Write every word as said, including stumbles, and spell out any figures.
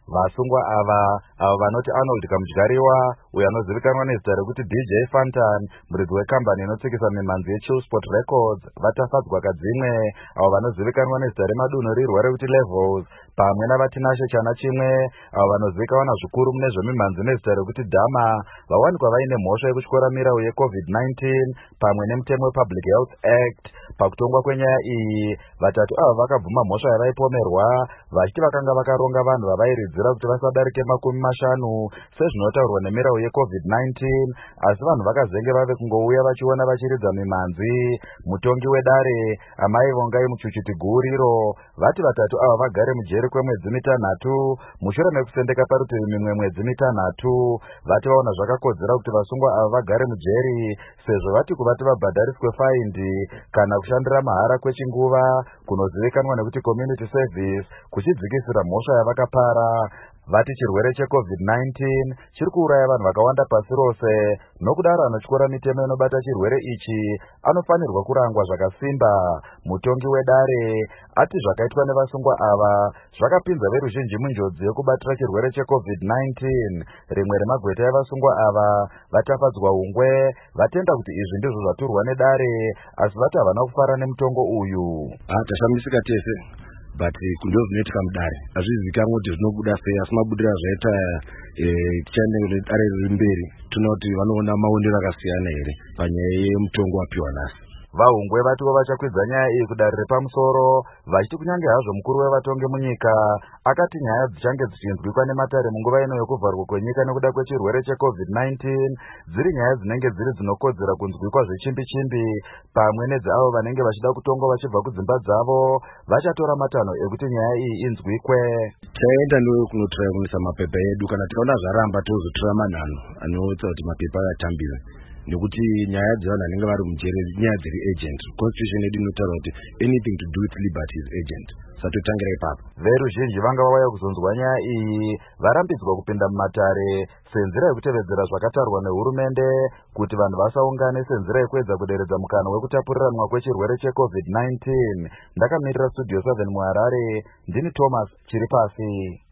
Vasungwa ava avo vanoti Arnold Kamudyariwa, uyo anozivikanwa nezita rekuti D J Fantan, muridzi wekambani inotsikisa mimhanzi yeChill Sport Records, vatafadzwa kadzimwe, avo vanozivikanwa nezita remadunhurirwa rekuti Levels, pamwe navatinashe chana chimwe, avo vanozivikanwa zvikuru mune zvemimhanzi nezita rekuti Dama, vawanikwa vaine mhosva yekutyora mirau yeCovid nineteen pamwe nemutemo wePublic Health Act. Pakutongwa kwenyaya iyi, vatatu ava vakabvuma mhosva yavaipomerwa, vachiti vakanga vakaronga vanhu vavairidzira kuti vasadarike makumi mashanu sezvinotaurwa nemirau yeCovid nineteen, asi vanhu vakazenge vave kungouya vachiona vachiridza mimhanzi. Mutongi wedare Amai Vongai Muchuchiti Guriro vati vatatu ava vagare mujeri kwemwedzi mitanhatu mushure mekusendeka parutivi mimwe mwedzi mitanhatu. Vati vaona zvakakodzera kuti vasungwa ava vagare mujeri sezvo vati kuvati vabhadhariswe faindi kana kushandira mahara kwechinguva kunozivikanwa nekuti community service kuchidzikisira mhosva yavakapara. Vati chirwere cheCovid nineteen chiri kuuraya vanhu vakawanda pasi rose, nokudaro anotyora mitemo inobata chirwere ichi anofanirwa kurangwa zvakasimba. Mutongi wedare ati zvakaitwa nevasungwa ava zvakapinza veruzhinji munjodzi yokubatira chirwere cheCovid nineteen. Rimwe remagweta evasungwa ava vatafadzwa ungwe vatenda kuti izvi ndizvo zvaturwa nedare, asi vati havana kufara nemutongo uyu. Tashamisika tese but kundozvinoitika mudare hazvizivikanwa kuti zvinobuda sei, asi mabudiro azvaita tichaenda dare riri mberi tinoona kuti vanoona maonero akasiyana here panyaya yemutongo wapiwa nhasi. Vahungwe vatiwo vachakwidza nyaya iyi kudare repamusoro, vachiti kunyange hazvo mukuru wevatongi munyika akati nyaya dzichange dzichinzwikwa nematare munguva ino yokuvharwa kwenyika nekuda kwechirwere cheCovid nineteen dziri nyaya dzinenge dziri dzinokodzera kunzwikwa zvechimbi-chimbi, pamwe nedzeavo vanenge vachida kutongwa vachibva kudzimba dzavo vachatora matanho ekuti nyaya iyi inzwikwe. Taenda newe kunotora kunisa mapepa edu, kana tikaona zvaramba tozotora manhano anoitsa kuti mapepa atambire, nekuti nyaya dzevanhu vanenge vari mujeri nyaya dziri agent. Constitution yedu inotaura kuti anything to do with liberty is agent. Satotangira ipapo. Veruzhinji vanga vauya kuzonzwa nyaya iyi varambidzwa kupinda mumatare senzira yekutevedzera zvakatarwa nehurumende kuti vanhu vasaungane senzira yekuedza kuderedza mukana wekutapuriranwa kwechirwere cheCovid nineteen. Ndakamirira Studio seven muHarare, ndini Thomas Chiripasi.